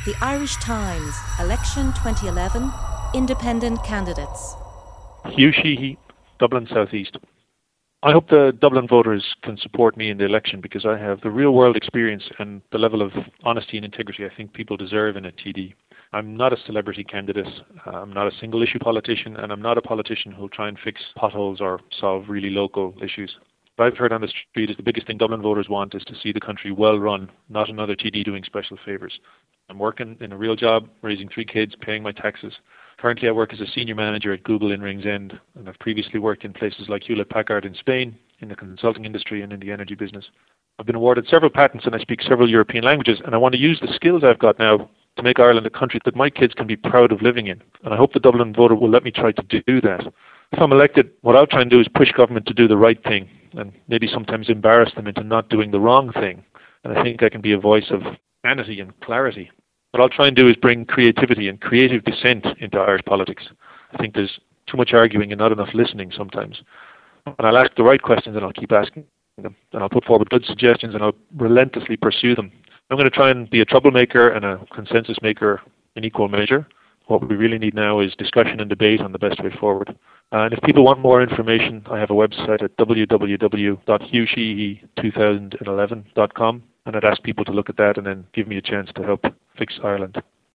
The Irish Times, Election 2011, Independent Candidates. Hugh Sheehy, Dublin South East. I hope the Dublin voters can support me in the election because I have the real world experience and the level of honesty and integrity I think people deserve in a TD. I'm not a celebrity candidate, I'm not a single issue politician, and I'm not a politician who'll try and fix potholes or solve really local issues. What I've heard on the street is the biggest thing Dublin voters want is to see the country well run, not another TD doing special favours. I'm working in a real job, raising 3 kids, paying my taxes. Currently I work as a senior manager at Google in Ringsend, and I've previously worked in places like Hewlett-Packard in Spain, in the consulting industry and in the energy business. I've been awarded several patents and I speak several European languages, and I want to use the skills I've got now to make Ireland a country that my kids can be proud of living in. And I hope the Dublin voter will let me try to do that. If I'm elected, what I'll try and do is push government to do the right thing and maybe sometimes embarrass them into not doing the wrong thing. And I think I can be a voice of sanity and clarity. What I'll try and do is bring creativity and creative dissent into Irish politics. I think there's too much arguing and not enough listening sometimes. And I'll ask the right questions and I'll keep asking them. And I'll put forward good suggestions and I'll relentlessly pursue them. I'm going to try and be a troublemaker and a consensus maker in equal measure. What we really need now is discussion and debate on the best way forward. And if people want more information, I have a website at www.hughsheehy2011.com, and I'd ask people to look at that and then give me a chance to help fix Ireland.